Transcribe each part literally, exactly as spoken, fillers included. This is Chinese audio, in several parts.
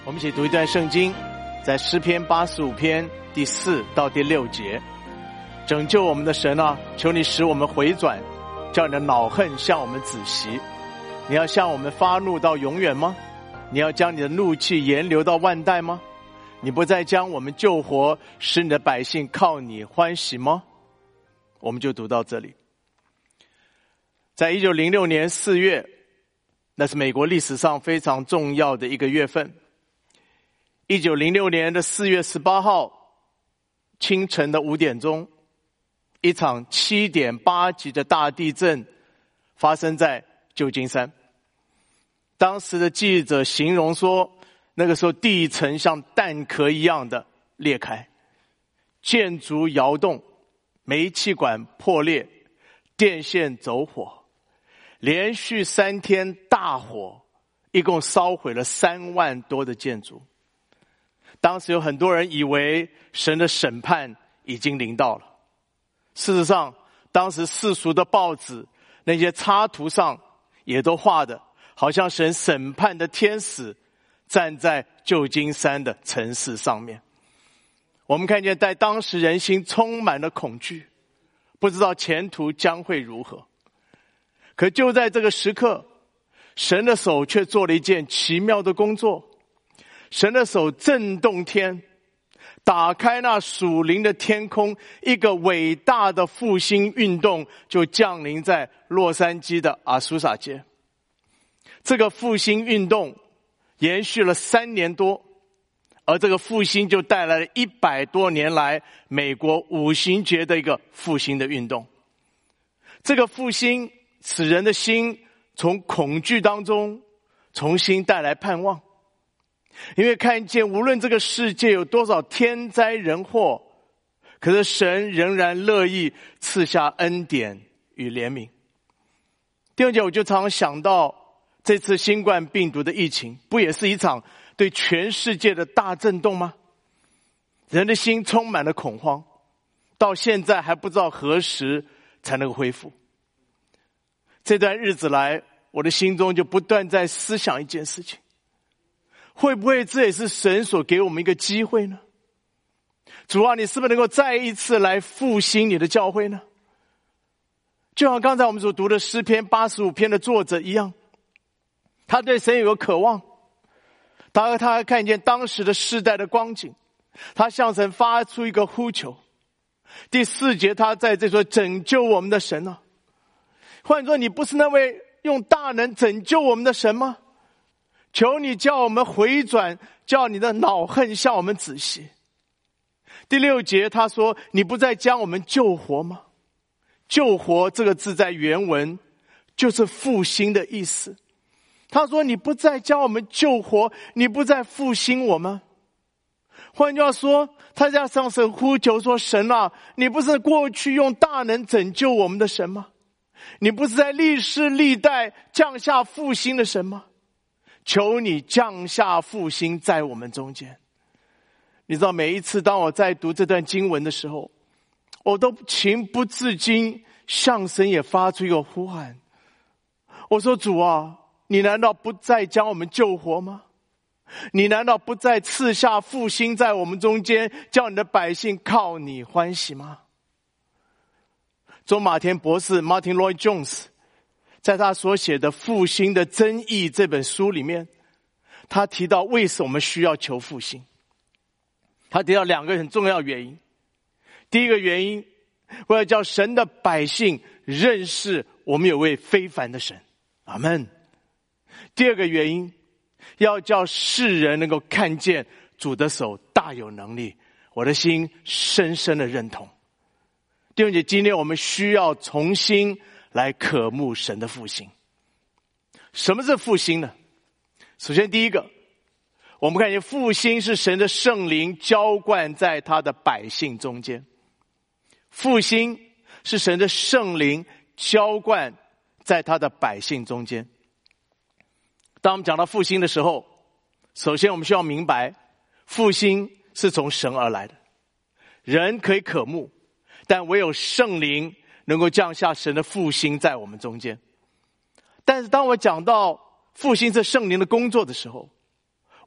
我们一起读一段圣经，在诗篇八十五篇第四到第六节。拯救我们的神啊，求你使我们回转，叫你的恼恨向我们止息。你要向我们发怒到永远吗？你要将你的怒气延留到万代吗？你不再将我们救活，使你的百姓靠你欢喜吗？我们就读到这里。在一九零六年四月，那是美国历史上非常重要的一个月份。一九零六年的四月十八号清晨的五点钟，一场七点八级的大地震发生在旧金山。当时的记者形容说，那个时候地层像蛋壳一样的裂开，建筑摇动，煤气管破裂，电线走火，连续三天大火，一共烧毁了三万多的建筑。当时有很多人以为神的审判已经临到了。事实上，当时世俗的报纸那些插图上也都画的好像神审判的天使站在旧金山的城市上面。我们看见在当时人心充满了恐惧，不知道前途将会如何。可就在这个时刻，神的手却做了一件奇妙的工作。神的手震动天，打开那属灵的天空，一个伟大的复兴运动就降临在洛杉矶的阿苏萨街。这个复兴运动延续了三年多，而这个复兴就带来了一百多年来美国五旬节的一个复兴的运动。这个复兴使人的心从恐惧当中重新带来盼望，因为看见无论这个世界有多少天灾人祸，可是神仍然乐意赐下恩典与怜悯。第二节我就常常想到，这次新冠病毒的疫情不也是一场对全世界的大震动吗？人的心充满了恐慌，到现在还不知道何时才能恢复。这段日子来，我的心中就不断在思想一件事情，会不会这也是神所给我们一个机会呢？主啊，你是不是能够再一次来复兴你的教会呢？就像刚才我们所读的诗篇八十五篇的作者一样，他对神有个渴望，他他看见当时的世代的光景，他向神发出一个呼求。第四节他在这说，拯救我们的神啊！换作你不是那位用大能拯救我们的神吗？求你叫我们回转，叫你的恼恨向我们止息。第六节他说，你不再将我们救活吗？救活这个字在原文就是复兴的意思。他说，你不再将我们救活，你不再复兴我们。换句话说，他在向神呼求说，神啊，你不是过去用大能拯救我们的神吗？你不是在历世历代降下复兴的神吗？求你降下复兴在我们中间。你知道，每一次当我在读这段经文的时候，我都情不自禁向神也发出一个呼喊。我说，主啊，你难道不再将我们救活吗？你难道不再赐下复兴在我们中间，叫你的百姓靠你欢喜吗？周马田博士 Martin Lloyd Jones 在他所写的《复兴的真义》这本书里面，他提到为什么我们需要求复兴。他提到两个很重要的原因。第一个原因，为了叫神的百姓认识我们有位非凡的神，阿们。第二个原因，要叫世人能够看见主的手大有能力。我的心深深的认同。弟兄姐，今天我们需要重新来渴慕神的复兴。什么是复兴呢？首先第一个，我们看见复兴是神的圣灵浇灌在他的百姓中间。复兴是神的圣灵浇灌在他的百姓中间。当我们讲到复兴的时候，首先我们需要明白，复兴是从神而来的。人可以渴慕，但唯有圣灵能够降下神的复兴在我们中间。但是当我讲到复兴是圣灵的工作的时候，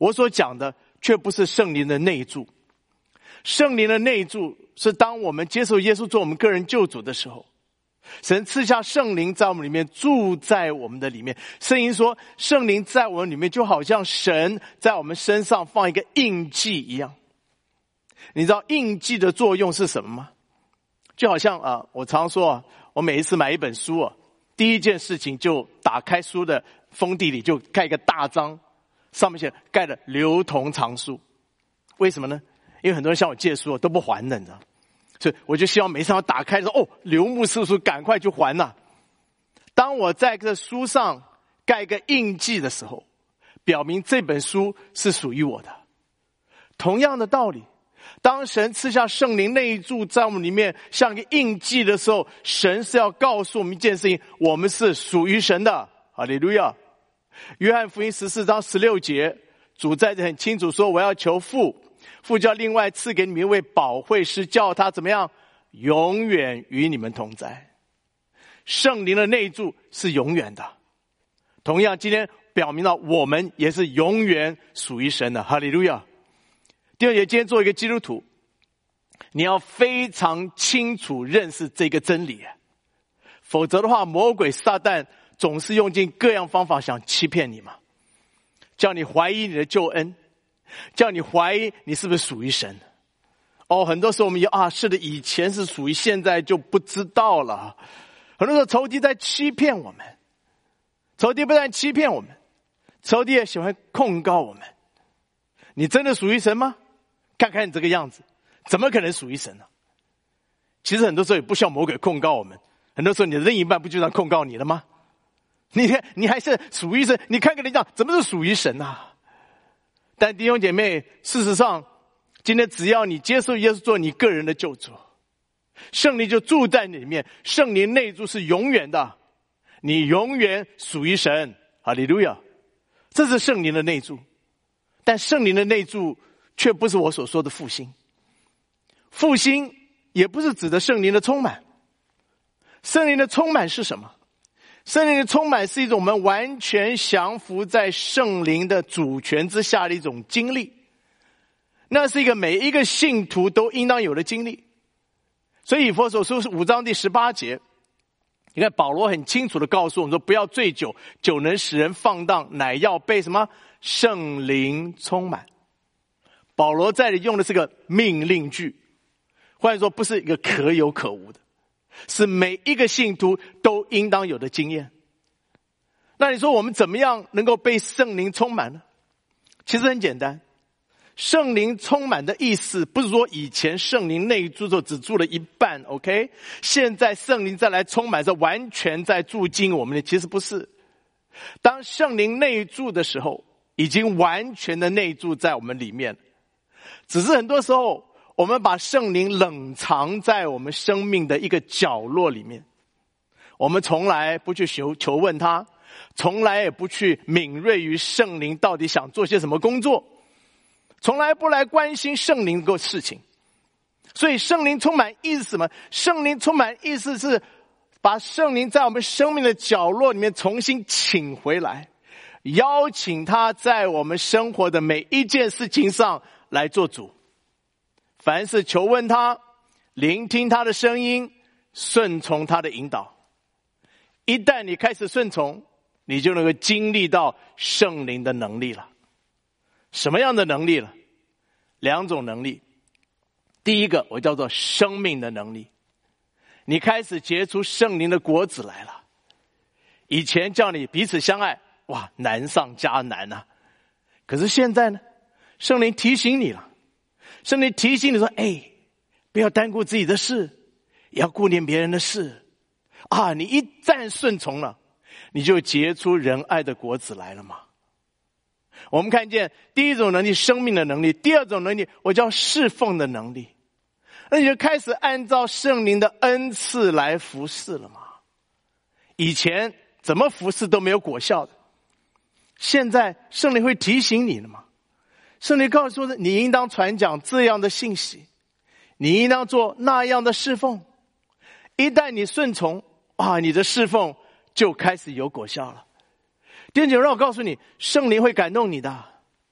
我所讲的却不是圣灵的内住。圣灵的内住是当我们接受耶稣做我们个人救主的时候，神赐下圣灵在我们里面，住在我们的里面。圣经说圣灵在我们里面就好像神在我们身上放一个印记一样。你知道印记的作用是什么吗？就好像啊，我常说啊，我每一次买一本书啊，第一件事情就打开书的封底里就盖一个大章，上面写盖了流通藏书。为什么呢？因为很多人向我借书都不还的，你知道，所以我就希望每一次要打开的时候，哦，流牧师书赶快去还呐、啊。当我在这书上盖一个印记的时候，表明这本书是属于我的。同样的道理，当神赐下圣灵内住在我们里面，像一个印记的时候，神是要告诉我们一件事情：我们是属于神的。哈利路亚！约翰福音十四章十六节，主在这很清楚说：我要求父，父叫另外赐给你们一位保惠师，叫他怎么样？永远与你们同在。圣灵的内住是永远的。同样，今天表明了我们也是永远属于神的。哈利路亚！第二节，今天做一个基督徒，你要非常清楚认识这个真理，否则的话，魔鬼撒旦总是用尽各样方法想欺骗你嘛，叫你怀疑你的救恩，叫你怀疑你是不是属于神。哦，很多时候我们也啊，是的，以前是属于，现在就不知道了。很多时候仇敌在欺骗我们，仇敌不但欺骗我们，仇敌也喜欢控告我们。你真的属于神吗？看看你这个样子，怎么可能属于神呢、啊？其实很多时候也不需要魔鬼控告我们，很多时候你的另一半不就这样控告你了吗？你看，你还是属于神，你看看你这样，怎么是属于神啊？但弟兄姐妹，事实上，今天只要你接受耶稣做你个人的救主，圣灵就住在你里面，圣灵内住是永远的，你永远属于神。哈利路亚！这是圣灵的内住。但圣灵的内住却不是我所说的复兴，复兴也不是指的圣灵的充满。圣灵的充满是什么？圣灵的充满是一种我们完全降服在圣灵的主权之下的一种经历，那是一个每一个信徒都应当有的经历。所以以弗所书五章第十八节，你看保罗很清楚的告诉我们说，不要醉酒，酒能使人放荡，乃要被什么？圣灵充满。保罗在这里用的是个命令句，或者说不是一个可有可无的，是每一个信徒都应当有的经验。那你说我们怎么样能够被圣灵充满呢？其实很简单，圣灵充满的意思不是说以前圣灵内住的时候只住了一半 OK， 现在圣灵再来充满是完全在住进我们的，其实不是。当圣灵内住的时候，已经完全的内住在我们里面，只是很多时候我们把圣灵冷藏在我们生命的一个角落里面，我们从来不去求求问他，从来也不去敏锐于圣灵到底想做些什么工作，从来不来关心圣灵的事情。所以圣灵充满意思是什么？圣灵充满意思是把圣灵在我们生命的角落里面重新请回来，邀请他在我们生活的每一件事情上来做主。凡是求问他，聆听他的声音，顺从他的引导。一旦你开始顺从，你就能够经历到圣灵的能力了。什么样的能力了？两种能力。第一个我叫做生命的能力，你开始结出圣灵的果子来了。以前叫你彼此相爱，哇，难上加难啊！可是现在呢，圣灵提醒你了，圣灵提醒你说，哎，不要单顾自己的事，也要顾念别人的事啊！你一旦顺从了，你就结出仁爱的果子来了嘛。我们看见第一种能力，生命的能力；第二种能力，我叫侍奉的能力。那你就开始按照圣灵的恩赐来服侍了嘛。以前怎么服侍都没有果效的，现在圣灵会提醒你了嘛。圣灵告诉说，你应当传讲这样的信息，你应当做那样的侍奉。一旦你顺从啊，你的侍奉就开始有果效了。弟兄姐妹，让我告诉你，圣灵会感动你的，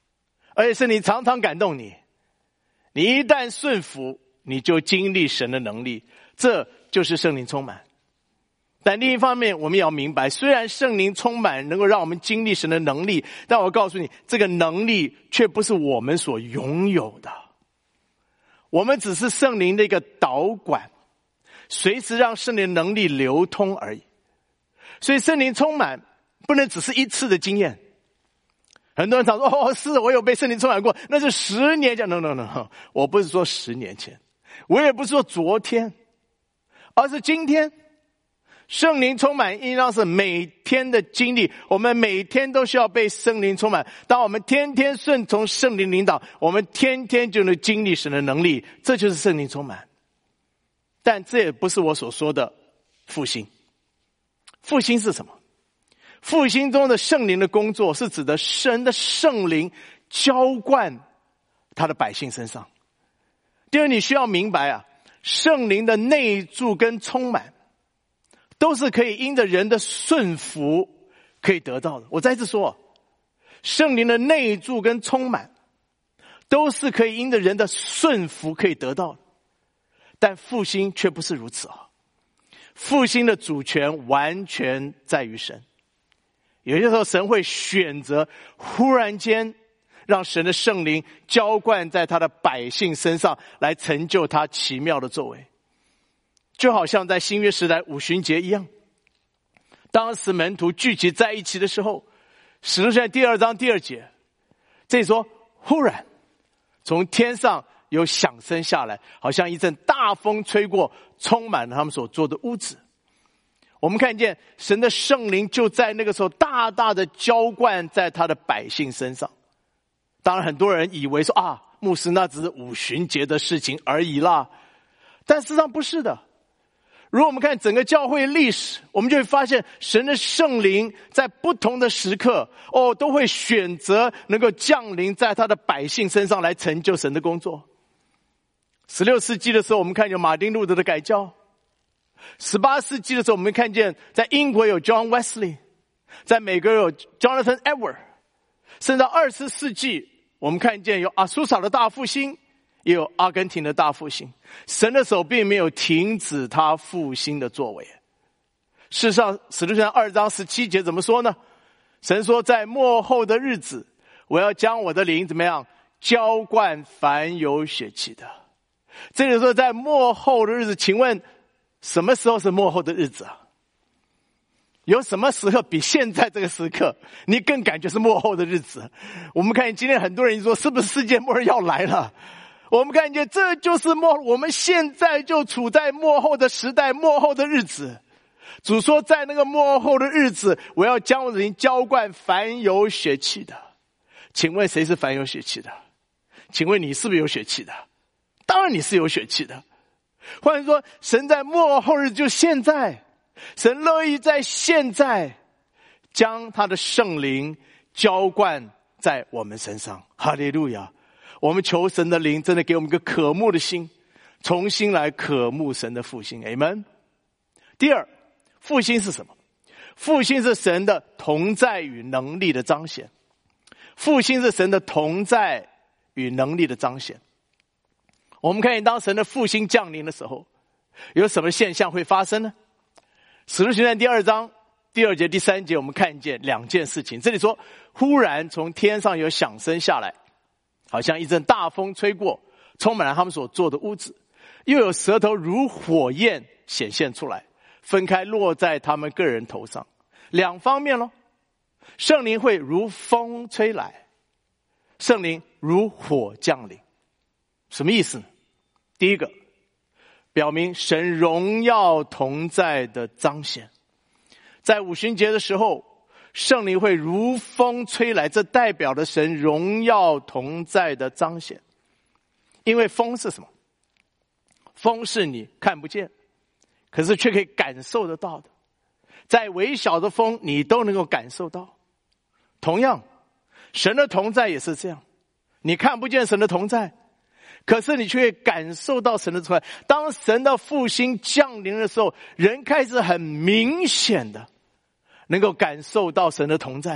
而且圣灵常常感动你，你一旦顺服，你就经历神的能力，这就是圣灵充满。但另一方面，我们也要明白，虽然圣灵充满能够让我们经历神的能力，但我告诉你，这个能力却不是我们所拥有的。我们只是圣灵的一个导管，随时让圣灵的能力流通而已。所以圣灵充满不能只是一次的经验。很多人常说，哦，是我有被圣灵充满过，那是十年前。 no no no， 我不是说十年前，我也不是说昨天，而是今天。圣灵充满应当是每天的经历，我们每天都需要被圣灵充满。当我们天天顺从圣灵领导，我们天天就能经历神的能力，这就是圣灵充满。但这也不是我所说的复兴。复兴是什么？复兴中的圣灵的工作是指的神的圣灵浇灌他的百姓身上。第二，你需要明白啊，圣灵的内住跟充满都是可以因着人的顺服可以得到的。我再次说，圣灵的内住跟充满都是可以因着人的顺服可以得到的。但复兴却不是如此啊！复兴的主权完全在于神。有些时候神会选择忽然间让神的圣灵浇灌在他的百姓身上，来成就他奇妙的作为。就好像在新约时代五旬节一样，当时门徒聚集在一起的时候，使徒行传第二章第二节，这里说忽然从天上有响声下来，好像一阵大风吹过，充满了他们所坐的屋子。我们看见神的圣灵就在那个时候大大的浇灌在他的百姓身上。当然很多人以为说啊，牧师那只是五旬节的事情而已啦，但事实上不是的。如果我们看整个教会历史，我们就会发现神的圣灵在不同的时刻哦，都会选择能够降临在他的百姓身上，来成就神的工作。十六世纪的时候，我们看见马丁路德的改教；十八世纪的时候，我们看见在英国有 John Wesley， 在美国有 Jonathan Edwards， 甚至到二十世纪，我们看见有阿苏萨的大复兴，也有阿根廷的大复兴。神的手并没有停止他复兴的作为。事实上，使徒行传二章十七节怎么说呢？神说，在末后的日子，我要将我的灵怎么样浇灌凡有血气的。这里说在末后的日子，请问什么时候是末后的日子啊？有什么时刻比现在这个时刻你更感觉是末后的日子？我们看见今天很多人说，是不是世界末日要来了？我们看见这就是末，我们现在就处在末后的时代，末后的日子。主说，在那个末后的日子，我要将我的灵浇灌凡有血气的。请问谁是凡有血气的？请问你是不是有血气的？当然你是有血气的。换言说，神在末后日就现在，神乐意在现在将他的圣灵浇灌在我们身上。哈利路亚！我们求神的灵真的给我们一个渴慕的心，重新来渴慕神的复兴。 Amen。 第二，复兴是什么？复兴是神的同在与能力的彰显。复兴是神的同在与能力的彰显。我们看见当神的复兴降临的时候，有什么现象会发生呢？使徒行传第二章第二节第三节，我们看见两件事情。这里说，忽然从天上有响声下来，好像一阵大风吹过，充满了他们所坐的屋子，又有舌头如火焰显现出来，分开落在他们个人头上。两方面咯，圣灵会如风吹来，圣灵如火降临。什么意思呢？第一个，表明神荣耀同在的彰显。在五旬节的时候，圣灵会如风吹来，这代表了神荣耀同在的彰显。因为风是什么？风是你看不见，可是却可以感受得到的。在微小的风你都能够感受到。同样，神的同在也是这样，你看不见神的同在，可是你却会感受到神的同在。当神的复兴降临的时候，人开始很明显的能够感受到神的同在，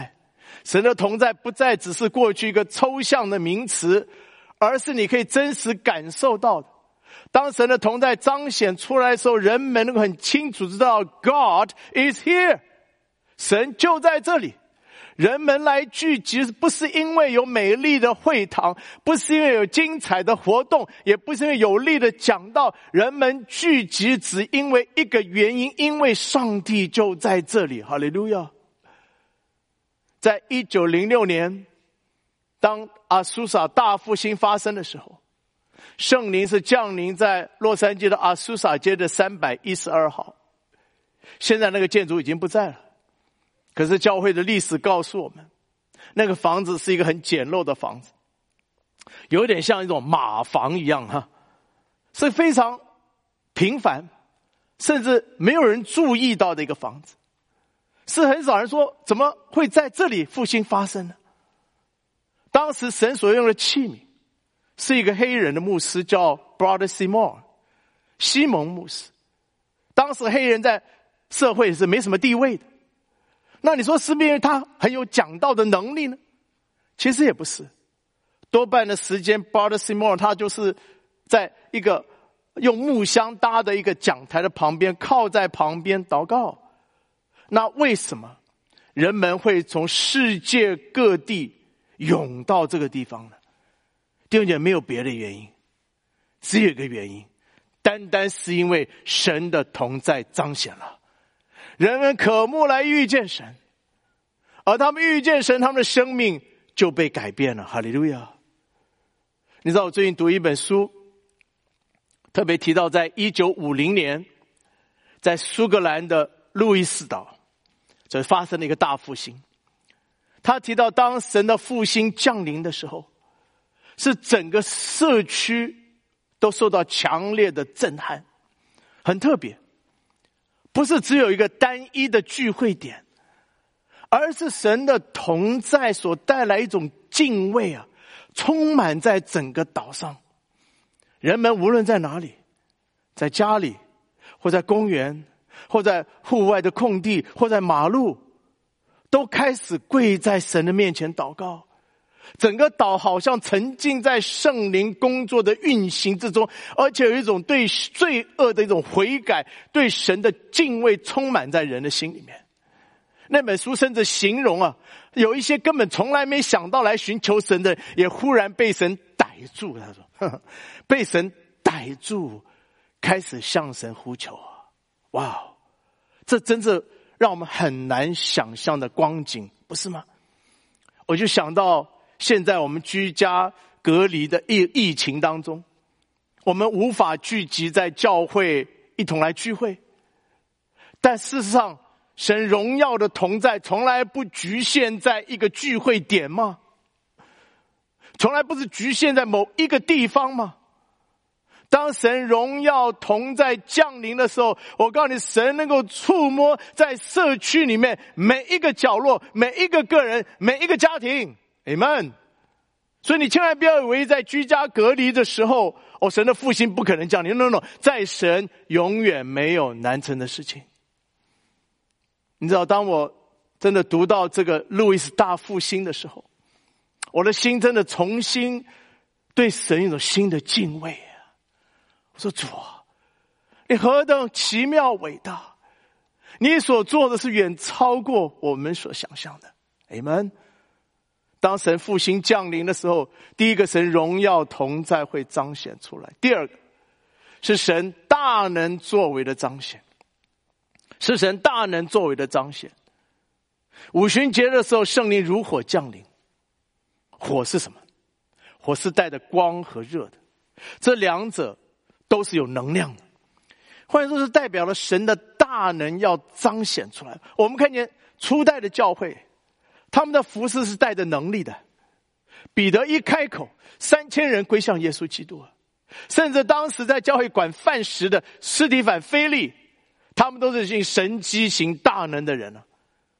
神的同在不再只是过去一个抽象的名词，而是你可以真实感受到的。当神的同在彰显出来的时候，人们能够很清楚知道 God is here， 神就在这里。人们来聚集不是因为有美丽的会堂，不是因为有精彩的活动，也不是因为有力的讲道，人们聚集只因为一个原因，因为上帝就在这里。哈利路亚。在一九零六年，当阿苏萨大复兴发生的时候，圣灵是降临在洛杉矶的阿苏萨街的三百一十二号。现在那个建筑已经不在了，可是教会的历史告诉我们，那个房子是一个很简陋的房子，有点像一种马房一样哈，是非常平凡，甚至没有人注意到的一个房子，是很少人说怎么会在这里复兴发生呢？当时神所用的器皿是一个黑人的牧师，叫 Brother Seymour 西蒙牧师。当时黑人在社会是没什么地位的，那你说是不是因为他很有讲道的能力呢？其实也不是，多半的时间 Brother Seymour 他就是在一个用木箱搭的一个讲台的旁边，靠在旁边祷告。那为什么人们会从世界各地涌到这个地方呢？弟兄姐妹，没有别的原因，只有一个原因，单单是因为神的同在彰显了，人们渴慕来遇见神，而他们遇见神，他们的生命就被改变了。哈利路亚！你知道我最近读一本书，特别提到在一九五零年，在苏格兰的路易斯岛，这发生了一个大复兴。他提到当神的复兴降临的时候，是整个社区都受到强烈的震撼，很特别，不是只有一个单一的聚会点，而是神的同在所带来一种敬畏啊，充满在整个岛上。人们无论在哪里，在家里，或在公园，或在户外的空地，或在马路，都开始跪在神的面前祷告。整个岛好像沉浸在圣灵工作的运行之中，而且有一种对罪恶的一种悔改，对神的敬畏充满在人的心里面。那本书甚至形容啊，有一些根本从来没想到来寻求神的，也忽然被神逮住。他说呵呵被神逮住，开始向神呼求啊！哇，这真是让我们很难想象的光景，不是吗？我就想到现在我们居家隔离的疫疫情当中，我们无法聚集在教会一同来聚会，但事实上神荣耀的同在从来不局限在一个聚会点吗？从来不是局限在某一个地方吗？当神荣耀同在降临的时候，我告诉你，神能够触摸在社区里面每一个角落，每一个个人，每一个家庭。 Amen。 所以你千万不要以为在居家隔离的时候，哦，神的复兴不可能降临。 No No， 在神永远没有难成的事情。你知道，当我真的读到这个路易斯大复兴的时候，我的心真的重新对神有一种新的敬畏。我说，主啊，你何等奇妙伟大，你所做的是远超过我们所想象的。 Amen。 当神复兴降临的时候，第一个，神荣耀同在会彰显出来；第二个是神大能作为的彰显，是神大能作为的彰显。五旬节的时候，圣灵如火降临。火是什么？火是带着光和热的，这两者都是有能量的，换言说是代表了神的大能要彰显出来。我们看见初代的教会，他们的服事是带着能力的。彼得一开口，三千人归向耶稣基督，甚至当时在教会管饭食的司提反、腓力，他们都是行神迹行大能的人啊。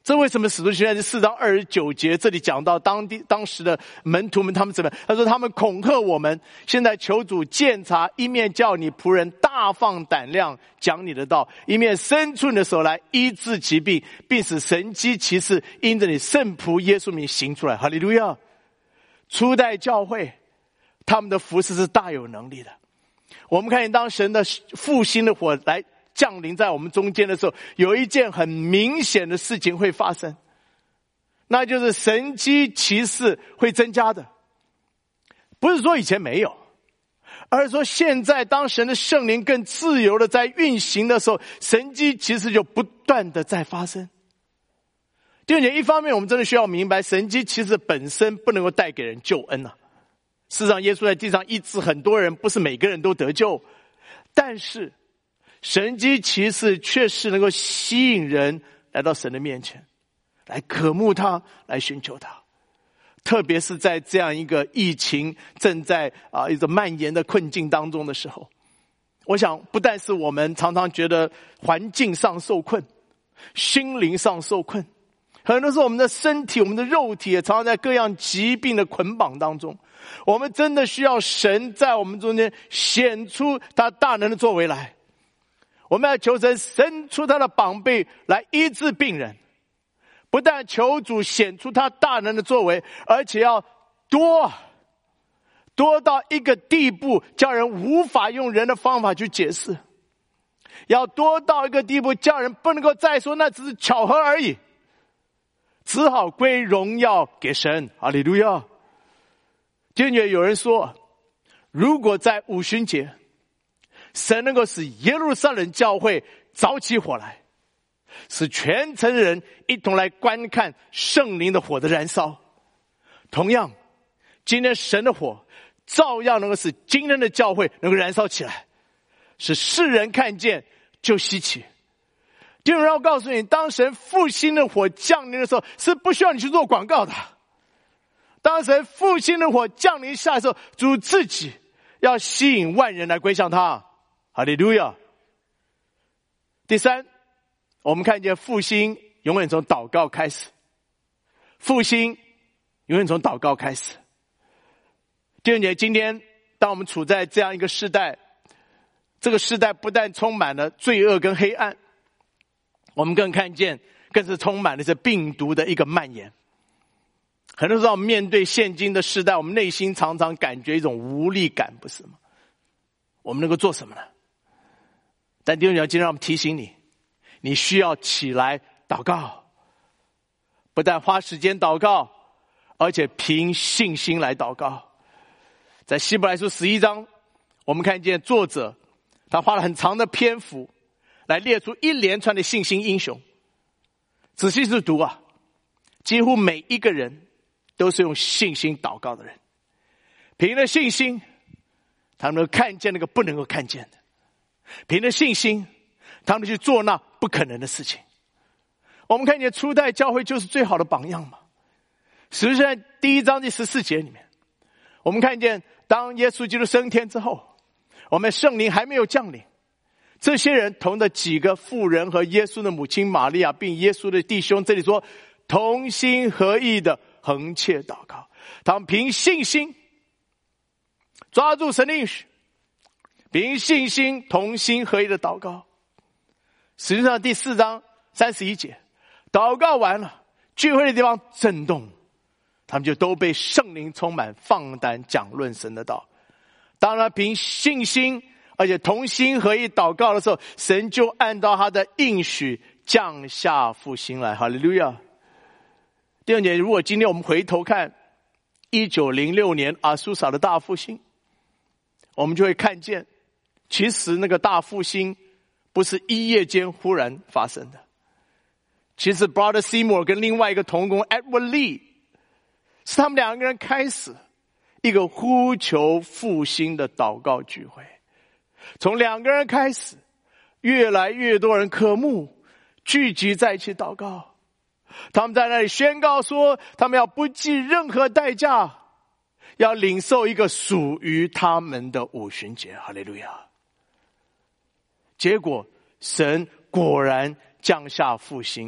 这为什么使徒行传第四章二十九节这里讲到当地当时的门徒们他们怎么样？他说他们恐吓我们，现在求主鉴察，一面叫你仆人大放胆量讲你的道，一面伸出你的手来医治疾病，并使神迹奇事因着你圣仆耶稣名行出来。哈利路亚！初代教会他们的服事是大有能力的。我们看见当神的复兴的火来降临在我们中间的时候，有一件很明显的事情会发生，那就是神迹奇事会增加的。不是说以前没有，而是说现在当神的圣灵更自由的在运行的时候，神迹奇事就不断的在发生。第二点，一方面我们真的需要明白，神迹奇事本身不能够带给人救恩啊。事实上耶稣在地上医治很多人，不是每个人都得救，但是神迹奇事确实能够吸引人来到神的面前，来渴慕他，来寻求他。特别是在这样一个疫情正在啊一个蔓延的困境当中的时候，我想不但是我们常常觉得环境上受困，心灵上受困，很多时候我们的身体，我们的肉体也常常在各样疾病的捆绑当中。我们真的需要神在我们中间显出他大能的作为来。我们要求神伸出他的膀臂来医治病人，不但求主显出他大能的作为，而且要多多到一个地步，叫人无法用人的方法去解释，要多到一个地步，叫人不能够再说那只是巧合而已，只好归荣耀给神。哈利路亚！今天有人说，如果在五旬节神能够使耶路撒冷教会着起火来，使全城人一同来观看圣灵的火的燃烧，同样今天神的火照样能够使今天的教会能够燃烧起来，使世人看见就稀奇。弟兄，要告诉你，当神复兴的火降临的时候，是不需要你去做广告的。当神复兴的火降临下的时候，主自己要吸引万人来归向他。哈利路亚！第三，我们看见复兴永远从祷告开始，复兴永远从祷告开始。弟兄姐妹，今天当我们处在这样一个时代，这个时代不但充满了罪恶跟黑暗，我们更看见更是充满了这病毒的一个蔓延。很多时候面对现今的时代，我们内心常常感觉一种无力感，不是吗？我们能够做什么呢？但弟兄姐妹，今天让我们提醒你，你需要起来祷告，不但花时间祷告，而且凭信心来祷告。在希伯来书十一章，我们看见作者他花了很长的篇幅来列出一连串的信心英雄。仔细去读啊，几乎每一个人都是用信心祷告的人，凭着信心他们能够看见那个不能够看见的，凭着信心他们去做那不可能的事情。我们看见初代教会就是最好的榜样嘛。使徒行传第一章第十四节里面，我们看见当耶稣基督升天之后，我们圣灵还没有降临，这些人同的几个妇人和耶稣的母亲玛利亚，并耶稣的弟兄，这里说同心合意的横切祷告，他们凭信心抓住神的应许，凭信心同心合意的祷告。实际上第四章三十一节，祷告完了，聚会的地方震动，他们就都被圣灵充满，放胆讲论神的道。当然凭信心而且同心合意祷告的时候，神就按照他的应许降下复兴来。哈利路亚！第二点，如果今天我们回头看一九零六年阿苏撒的大复兴，我们就会看见其实那个大复兴不是一夜间忽然发生的。其实 Brother Seymour 跟另外一个同工 Edward Lee 是他们两个人开始一个呼求复兴的祷告聚会。从两个人开始，越来越多人渴慕聚集在一起祷告。他们在那里宣告说，他们要不计任何代价，要领受一个属于他们的五旬节。哈利路亚！结果神果然降下复兴，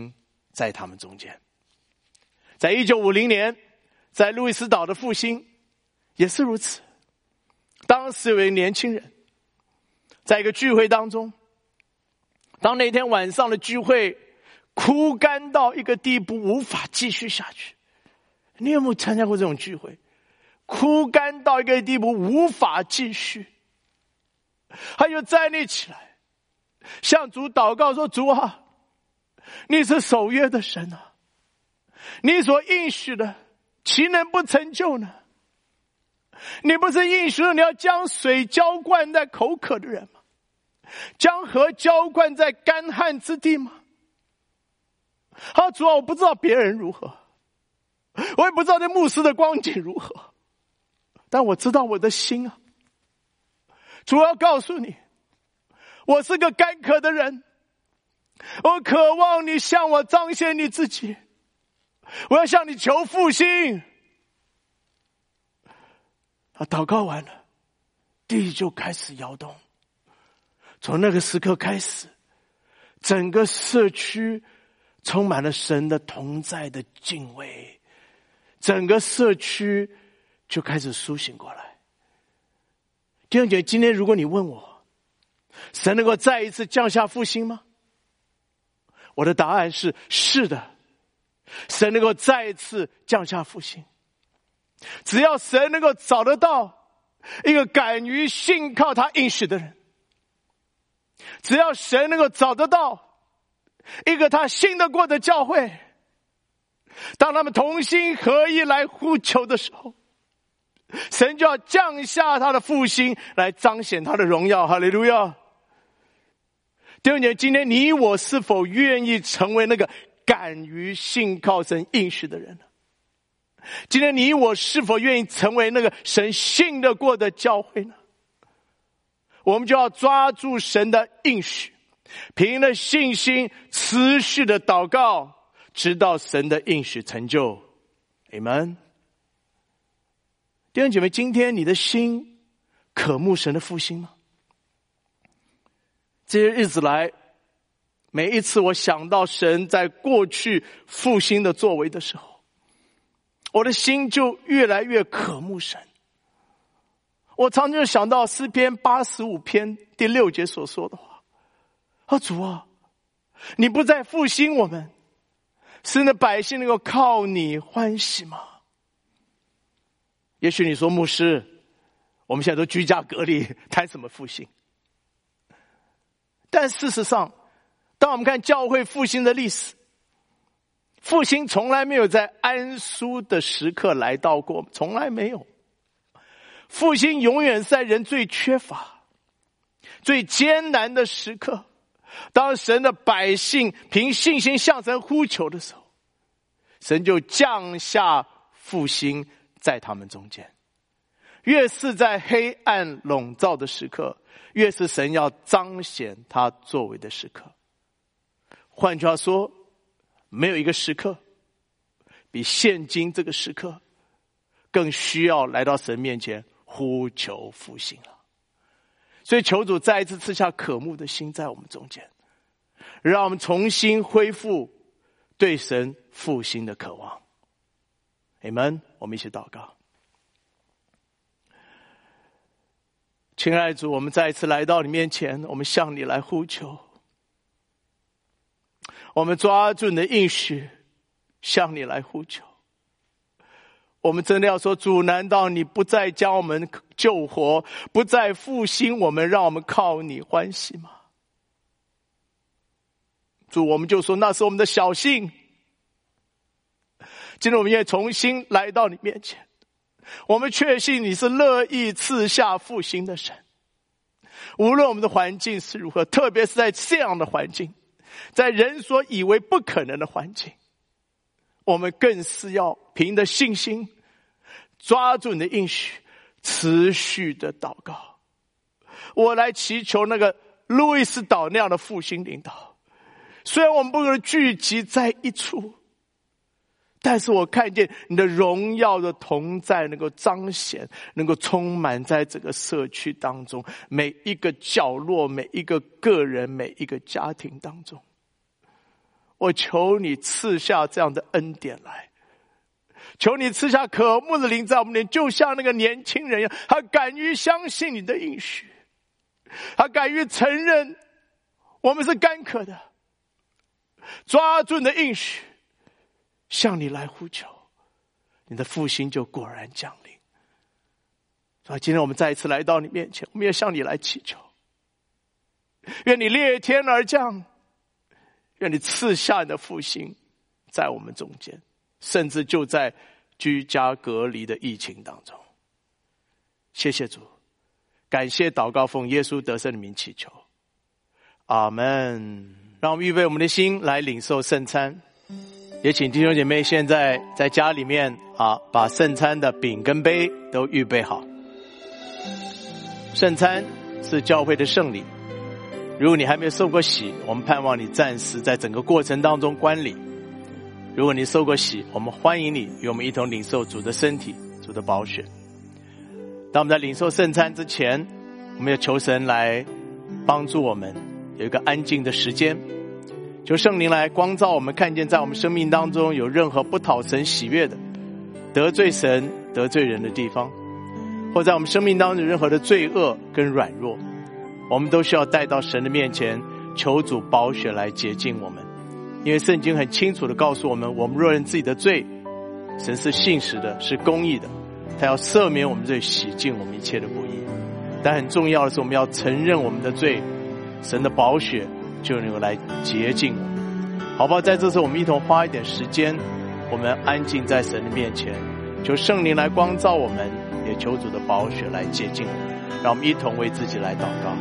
在他们中间。在一九五零年，在路易斯岛的复兴也是如此。当时有一个年轻人，在一个聚会当中，当那天晚上的聚会枯干到一个地步，无法继续下去。你有没有参加过这种聚会？枯干到一个地步，无法继续。他就站立起来，向主祷告说：主啊，你是守约的神啊，你所应许的岂能不成就呢？你不是应许了你要将水浇灌在口渴的人吗？将河浇灌在干旱之地吗？啊，主啊，我不知道别人如何，我也不知道那牧师的光景如何，但我知道我的心啊，主要告诉你，我是个干渴的人，我渴望你向我彰显你自己，我要向你求复兴。他祷告完了，地就开始摇动。从那个时刻开始，整个社区充满了神的同在的敬畏，整个社区就开始苏醒过来。弟兄姐妹，今天如果你问我，神能够再一次降下复兴吗？我的答案是是的，神能够再一次降下复兴。只要神能够找得到一个敢于信靠他应许的人，只要神能够找得到一个他信得过的教会，当他们同心合一来呼求的时候，神就要降下他的复兴来彰显他的荣耀。哈利路亚！弟兄姐妹，今天你我是否愿意成为那个敢于信靠神应许的人呢？今天你我是否愿意成为那个神信得过的教会呢？我们就要抓住神的应许，凭着信心持续的祷告，直到神的应许成就。Amen。弟兄姐妹，今天你的心渴慕神的复兴吗？这些日子来，每一次我想到神在过去复兴的作为的时候，我的心就越来越渴慕神。我常常想到诗篇八十五篇第六节所说的话：啊，主啊，你不再复兴我们，使那百姓能够靠你欢喜吗？也许你说，牧师，我们现在都居家隔离，谈什么复兴？但事实上，当我们看教会复兴的历史，复兴从来没有在安舒的时刻来到过，从来没有。复兴永远是在人最缺乏、最艰难的时刻，当神的百姓凭信心向神呼求的时候，神就降下复兴在他们中间。越是在黑暗笼罩的时刻，越是神要彰显他作为的时刻。换句话说，没有一个时刻比现今这个时刻更需要来到神面前呼求复兴了。所以求主再一次赐下渴慕的心在我们中间，让我们重新恢复对神复兴的渴望。Amen。我们一起祷告。亲爱的主，我们再一次来到你面前，我们向你来呼求，我们抓住你的应许，向你来呼求。我们真的要说，主，难道你不再将我们救活，不再复兴我们，让我们靠你欢喜吗？主，我们就说那是我们的小信。今天我们也重新来到你面前，我们确信你是乐意赐下复兴的神。无论我们的环境是如何，特别是在这样的环境，在人所以为不可能的环境，我们更是要凭着信心抓住你的应许，持续的祷告。我来祈求那个路易斯岛那样的复兴领导。虽然我们不能聚集在一处，但是我看见你的荣耀的同在能够彰显，能够充满在这个社区当中，每一个角落，每一个个人，每一个家庭当中。 我求你赐下这样的恩典来，求你赐下渴慕的灵在我们里面，就像那个年轻人一样，他敢于相信你的应许，他敢于承认我们是干渴的，抓住你的应许，向你来呼求，你的复兴就果然降临。所以今天我们再一次来到你面前，我们也向你来祈求，愿你裂天而降，愿你赐下你的复兴在我们中间，甚至就在居家隔离的疫情当中。谢谢主，感谢祷告奉耶稣得胜的名祈求，阿们。让我们预备我们的心来领受圣餐，也请弟兄姐妹现在在家里面啊，把圣餐的饼跟杯都预备好。圣餐是教会的圣礼，如果你还没有受过洗，我们盼望你暂时在整个过程当中观礼。如果你受过洗，我们欢迎你与我们一同领受主的身体，主的宝血。当我们在领受圣餐之前，我们要求神来帮助我们有一个安静的时间，求圣灵来光照我们，看见在我们生命当中有任何不讨神喜悦的、得罪神得罪人的地方，或在我们生命当中有任何的罪恶跟软弱，我们都需要带到神的面前，求主宝血来洁净我们。因为圣经很清楚地告诉我们，我们若认自己的罪，神是信实的，是公义的，他要赦免我们罪，洗净我们一切的不义。但很重要的是，我们要承认我们的罪，神的宝血就能够来洁净我们。好不好？在这时候我们一同花一点时间，我们安静在神的面前，求圣灵来光照我们，也求主的宝血来洁净我们。让我们一同为自己来祷告。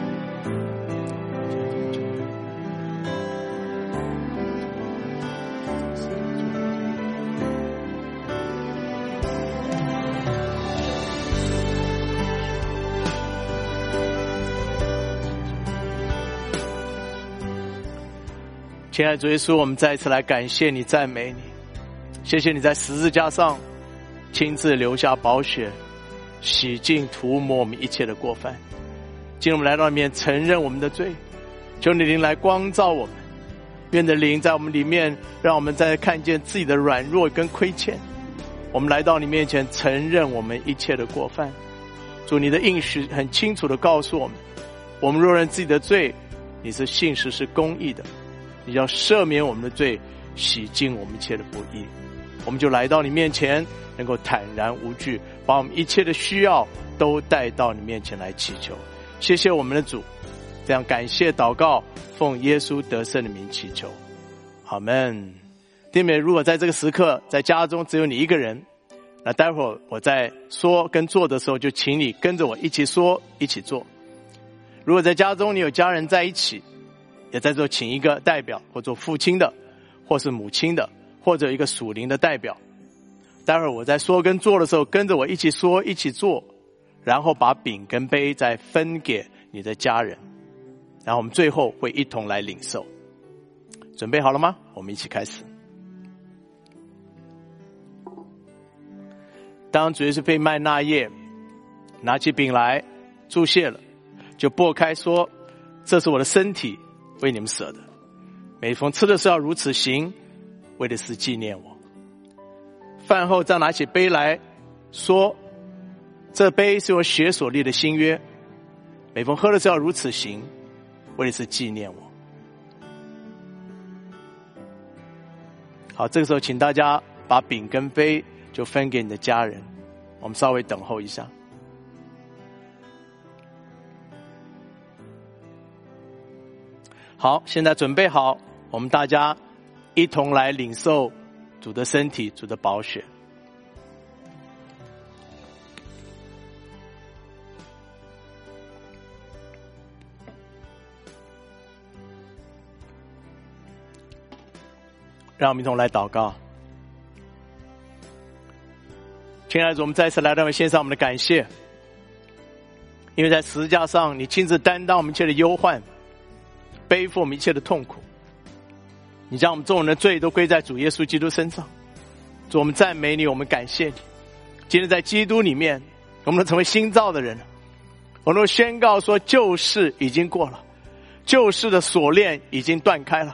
亲爱的主耶稣，我们再一次来感谢你，赞美你。谢谢你在十字架上亲自留下宝血，洗净涂抹我们一切的过犯。今天我们来到里面承认我们的罪，求你灵来光照我们，愿你的灵在我们里面，让我们再看见自己的软弱跟亏欠。我们来到你面前承认我们一切的过犯。主，你的应许很清楚地告诉我们，我们若认自己的罪，你是信实是公义的，你要赦免我们的罪，洗净我们一切的不义。我们就来到你面前，能够坦然无惧，把我们一切的需要都带到你面前来祈求。谢谢我们的主，这样感谢祷告，奉耶稣得胜的名祈求，阿们。弟妹，如果在这个时刻在家中只有你一个人，那待会儿我在说跟做的时候，就请你跟着我一起说一起做。如果在家中你有家人在一起，也在这请一个代表，或做父亲的，或是母亲的，或者一个属灵的代表。待会儿我在说跟做的时候，跟着我一起说一起做，然后把饼跟杯再分给你的家人，然后我们最后会一同来领受。准备好了吗？我们一起开始。当主耶稣被卖那夜，拿起饼来祝谢了，就擘开说，这是我的身体，为你们舍的，每逢吃的时候要如此行，为的是纪念我。饭后再拿起杯来说，这杯是我血所立的新约，每逢喝的时候要如此行，为的是纪念我。好，这个时候请大家把饼跟杯就分给你的家人，我们稍微等候一下。好，现在准备好，我们大家一同来领受主的身体，主的宝血。让我们一同来祷告。亲爱的主，我们再次来到我献上我们的感谢，因为在十字架上你亲自担当我们一切的忧患，背负我们一切的痛苦，你将我们众人的罪都归在主耶稣基督身上。主，我们赞美你，我们感谢你。今天在基督里面，我们能成为新造的人，我们能宣告说旧事已经过了，旧事的锁链已经断开了，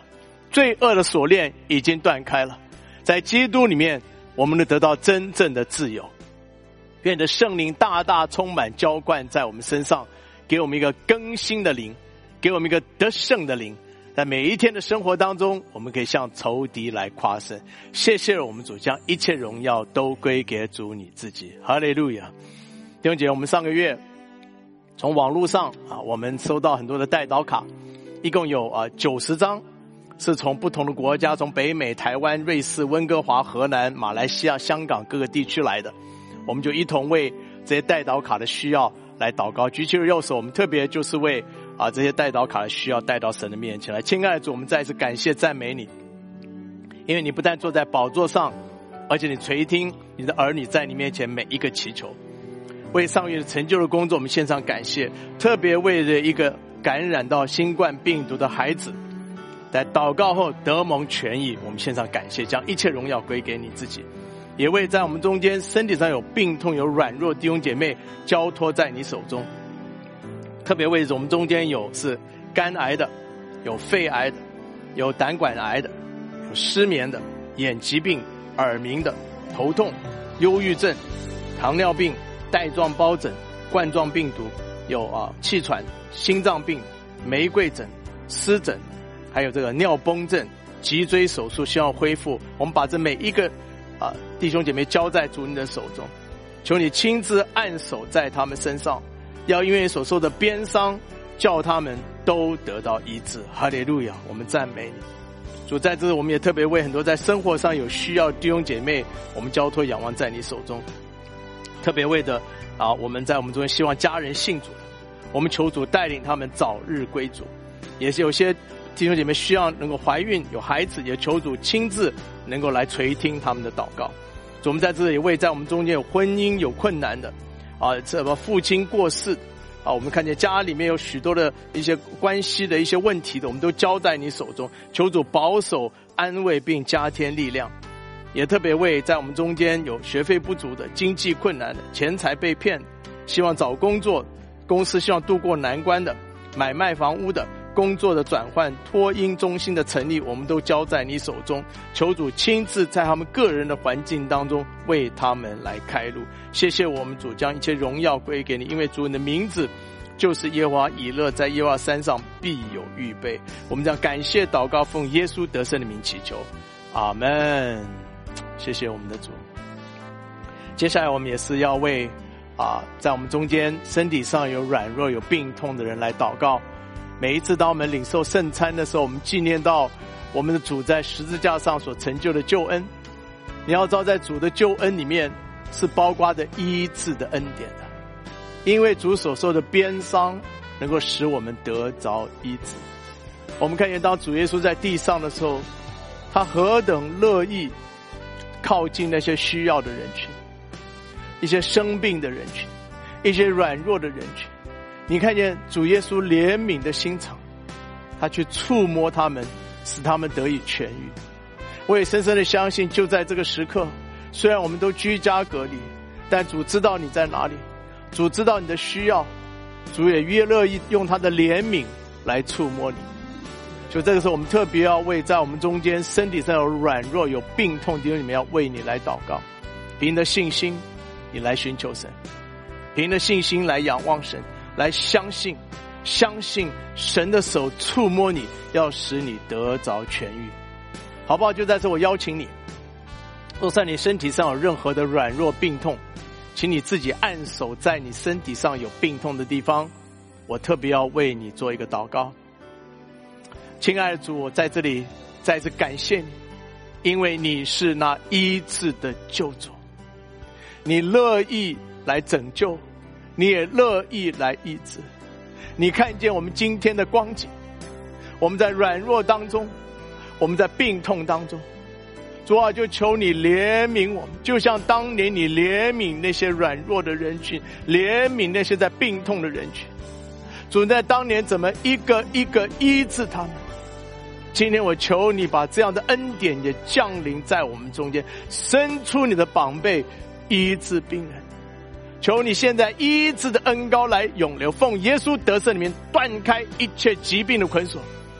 罪恶的锁链已经断开了，在基督里面我们能得到真正的自由。愿着圣灵大大充满浇灌在我们身上，给我们一个更新的灵，给我们一个得胜的灵，在每一天的生活当中，我们可以向仇敌来夸胜。谢谢我们主，将一切荣耀都归给主你自己。哈利路亚。弟兄姐妹，我们上个月从网络上啊，我们收到很多的代祷卡，一共有啊九十张，是从不同的国家，从北美、台湾、瑞士、温哥华、荷兰、马来西亚、香港各个地区来的。我们就一同为这些代祷卡的需要来祷告。举起右手，我们特别就是为啊这些代祷卡的需要带到神的面前来。亲爱的主，我们再一次感谢赞美你，因为你不但坐在宝座上，而且你垂听你的儿女在你面前每一个祈求。为上月的成就的工作我们献上感谢，特别为了一个感染到新冠病毒的孩子在祷告后得蒙痊愈，我们献上感谢，将一切荣耀归给你自己。也为在我们中间身体上有病痛有软弱弟兄姐妹交托在你手中，特别为我们中间有是肝癌的，有肺癌的，有胆管癌的，有失眠的，眼疾病，耳鸣的，头痛，忧郁症，糖尿病，带状疱疹，冠状病毒，有啊气喘，心脏病，玫瑰疹，湿疹，还有这个尿崩症，脊椎手术需要恢复。我们把这每一个啊，弟兄姐妹交在主你的手中，求你亲自按手在他们身上，要因为所受的鞭伤，叫他们都得到医治。哈利路亚，我们赞美你。主，在这我们也特别为很多在生活上有需要的弟兄姐妹，我们交托仰望在你手中。特别为着啊，我们在我们中间希望家人信主的，我们求主带领他们早日归主。也是有些弟兄姐妹需要能够怀孕有孩子，也求主亲自能够来垂听他们的祷告。主，我们在这里为在我们中间有婚姻有困难的啊，什么父亲过世啊，我们看见家里面有许多的一些关系的一些问题的，我们都交在你手中，求主保守安慰并加添力量。也特别为在我们中间有学费不足的，经济困难的，钱财被骗，希望找工作，公司希望度过难关的，买卖房屋的，工作的转换，托婴中心的成立，我们都交在你手中。求主亲自在他们个人的环境当中为他们来开路。谢谢我们主，将一切荣耀归给你，因为主你的名字就是耶和华以勒，在耶和华山上必有预备。我们将感谢祷告，奉耶稣得胜的名祈求，阿们。谢谢我们的主。接下来我们也是要为啊，在我们中间身体上有软弱有病痛的人来祷告。每一次当我们领受圣餐的时候，我们纪念到我们的主在十字架上所成就的救恩。你要知道，在主的救恩里面是包括的医治的恩典的，因为主所受的鞭伤能够使我们得着医治。我们看见当主耶稣在地上的时候，他何等乐意靠近那些需要的人群，一些生病的人群，一些软弱的人群。你看见主耶稣怜悯的心肠，他去触摸他们，使他们得以痊愈。我也深深的相信，就在这个时刻，虽然我们都居家隔离，但主知道你在哪里，主知道你的需要，主也越乐意用他的怜悯来触摸你。就这个时候，我们特别要为在我们中间身体上有软弱有病痛弟兄，你们要为你来祷告。凭着信心你来寻求神，凭着信心来仰望神，来相信相信神的手触摸你，要使你得着痊愈，好不好？就在这我邀请你，若在你身体上有任何的软弱病痛，请你自己按手在你身体上有病痛的地方，我特别要为你做一个祷告。亲爱的主，我在这里再次感谢你，因为你是那医治的救主，你乐意来拯救，你也乐意来医治。你看见我们今天的光景，我们在软弱当中，我们在病痛当中，主啊，就求你怜悯我们，就像当年你怜悯那些软弱的人群，怜悯那些在病痛的人群。主在当年怎么一个一个医治他们，今天我求你把这样的恩典也降临在我们中间，伸出你的膀臂医治病人。求你现在医治的恩膏来涌流，奉耶稣得胜里面断开一切疾病的捆锁，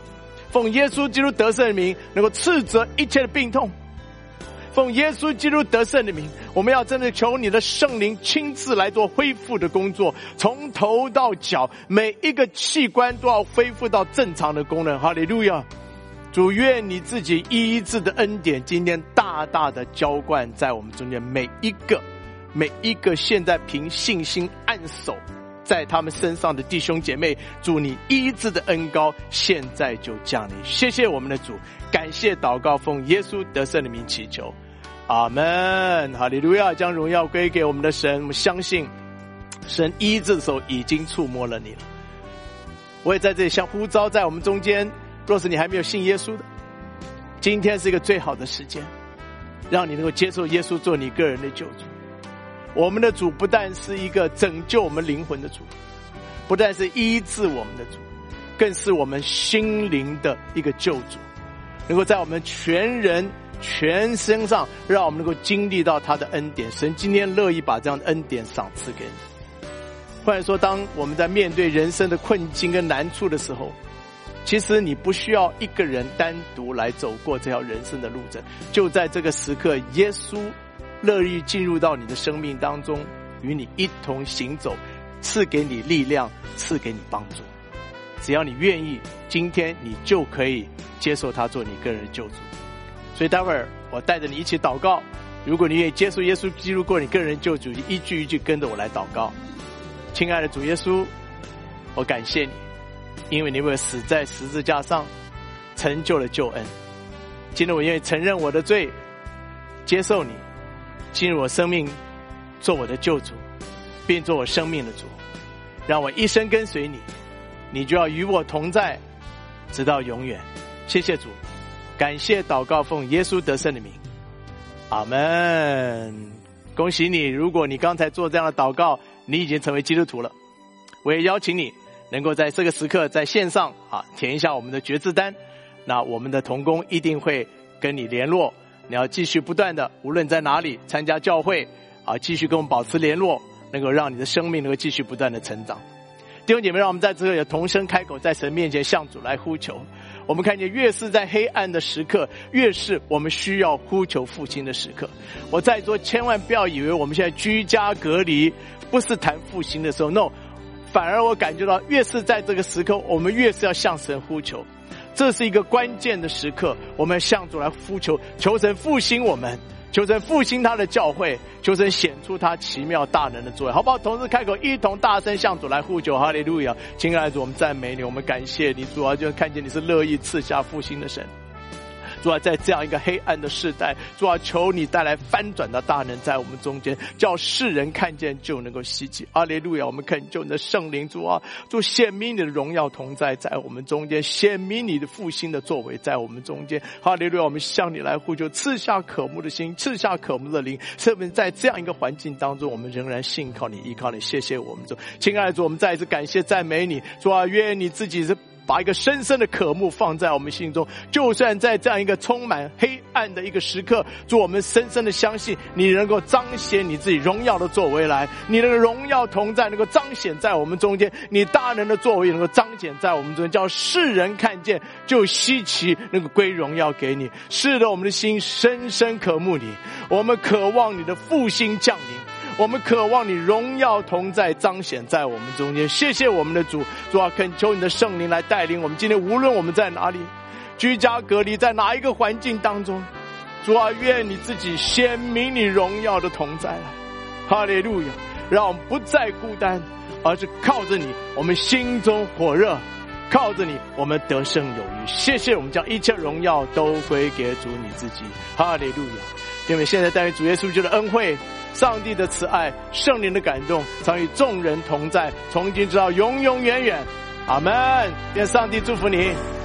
奉耶稣基督得胜的名，能够斥责一切的病痛。奉耶稣基督得胜的名，我们要真的求你的圣灵亲自来做恢复的工作，从头到脚每一个器官都要恢复到正常的功能。哈利路亚！主，愿你自己医治的恩典今天大大的浇灌在我们中间每一个每一个现在凭信心按手在他们身上的弟兄姐妹，主，你医治的恩膏现在就降临。谢谢我们的主，感谢祷告，奉耶稣得胜的名祈求，阿们。哈利路亚！将荣耀归给我们的神，我们相信神医治的时候已经触摸了你了。我也在这里向呼召在我们中间，若是你还没有信耶稣的，今天是一个最好的时间，让你能够接受耶稣做你个人的救主。我们的主不但是一个拯救我们灵魂的主，不但是医治我们的主，更是我们心灵的一个救主，能够在我们全人全身上让我们能够经历到他的恩典。神今天乐意把这样的恩典赏赐给你。或者说，当我们在面对人生的困境跟难处的时候，其实你不需要一个人单独来走过这条人生的路程，就在这个时刻，耶稣乐意进入到你的生命当中，与你一同行走，赐给你力量，赐给你帮助。只要你愿意，今天你就可以接受他做你个人的救主。所以待会儿我带着你一起祷告，如果你愿意接受耶稣基督过你个人救主，一句一句跟着我来祷告。亲爱的主耶稣，我感谢你，因为你为我死在十字架上，成就了救恩。今天我愿意承认我的罪，接受你进入我生命，做我的救主，并做我生命的主，让我一生跟随你，你就要与我同在，直到永远。谢谢主，感谢祷告，奉耶稣得胜的名，阿们。恭喜你，如果你刚才做这样的祷告，你已经成为基督徒了。我也邀请你能够在这个时刻在线上啊填一下我们的决志单，那我们的同工一定会跟你联络。你要继续不断的，无论在哪里参加教会啊，继续跟我们保持联络，能够让你的生命能够继续不断的成长。弟兄姐妹，让我们在这里同声开口，在神面前向主来呼求。我们看见越是在黑暗的时刻，越是我们需要呼求复兴的时刻。我在座千万不要以为我们现在居家隔离不是谈复兴的时候 ，no， 反而我感觉到越是在这个时刻，我们越是要向神呼求。这是一个关键的时刻，我们向主来呼求，求神复兴我们，求神复兴他的教会，求神显出他奇妙大能的作为，好不好？同时开口，一同大声向主来呼求，哈利路亚！亲爱的主，我们赞美你，我们感谢你，主啊，就看见你是乐意赐下复兴的神。主啊，在这样一个黑暗的世代，主啊，求你带来翻转的大能在我们中间，叫世人看见就能够希奇。哈利路亚！我们恳求你的圣灵，主啊，主显明你的荣耀同在在我们中间，显明你的复兴的作为在我们中间。哈利路亚！我们向你来呼求，赐下渴慕的心，赐下渴慕的灵，使我们在这样一个环境当中，我们仍然信靠你，依靠你。谢谢我们主，亲爱的主，我们再一次感谢赞美你，主啊，愿你自己是把一个深深的渴慕放在我们心中，就算在这样一个充满黑暗的一个时刻，主，我们深深的相信你能够彰显你自己荣耀的作为来，你的荣耀同在能够彰显在我们中间，你大能的作为能够彰显在我们中间，叫世人看见就稀奇，能够归荣耀给你。是的，我们的心深深渴慕你，我们渴望你的复兴降临，我们渴望你荣耀同在彰显在我们中间。谢谢我们的主，主啊，恳求你的圣灵来带领我们。今天无论我们在哪里，居家隔离，在哪一个环境当中，主啊，愿你自己显明你荣耀的同在来。哈利路亚！让我们不再孤单，而是靠着你，我们心中火热，靠着你，我们得胜有余。谢谢，我们将一切荣耀都归给主你自己。哈利路亚！因为现在带领主耶稣基督的恩惠，上帝的慈爱，圣灵的感动，常与众人同在，从今直到永永远远。阿们。愿上帝祝福你。